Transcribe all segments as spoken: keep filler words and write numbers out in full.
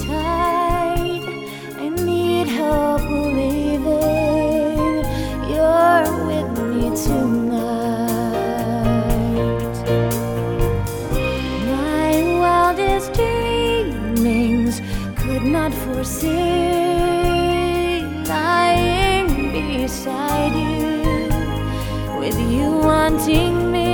tight. I need help believing you're with me tonight. My wildest dreamings could not foresee lying beside you, with you wanting me.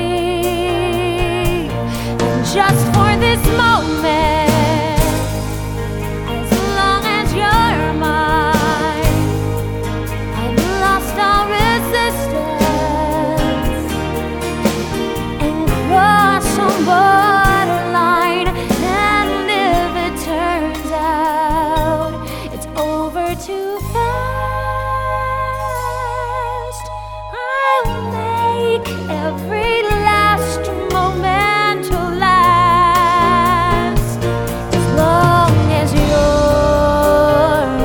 And just for this moment, as long as you're mine, I've lost all resistance and crossed some borderline. And if it turns out it's over too fast, I'll make every last moment to last, as long as you're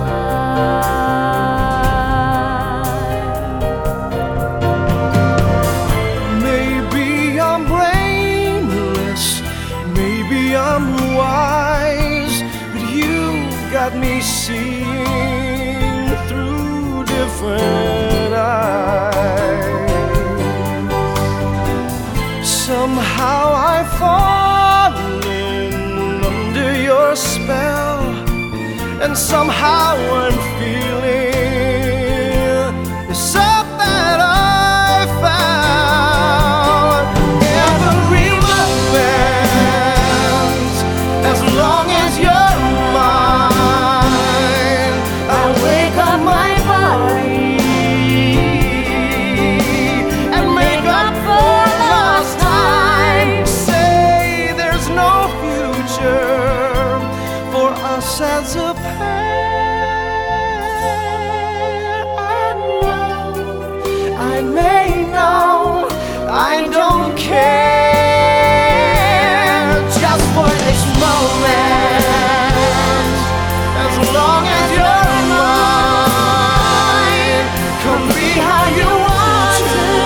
mine. Maybe I'm brainless, maybe I'm wise, but you got me seeing through different eyes. Somehow I've fallen under your spell, and somehow I'm feeling the stuff that I found. Every moment, as long as you're mine, I wake up my body and make up for lost time. Say there's no future for us as a pair. I may know, I don't care, just for this moment, as long as you're mine. Come be how you want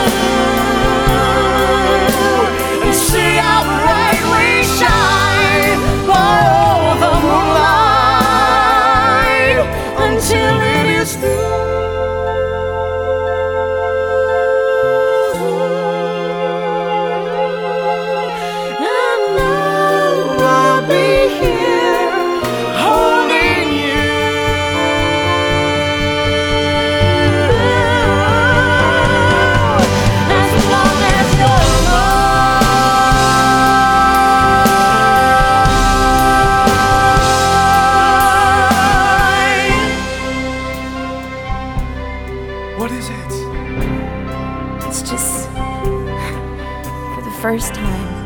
to, and see how bright we shine. Borrow the moonlight until it is through. What is it? It's just, for the first time,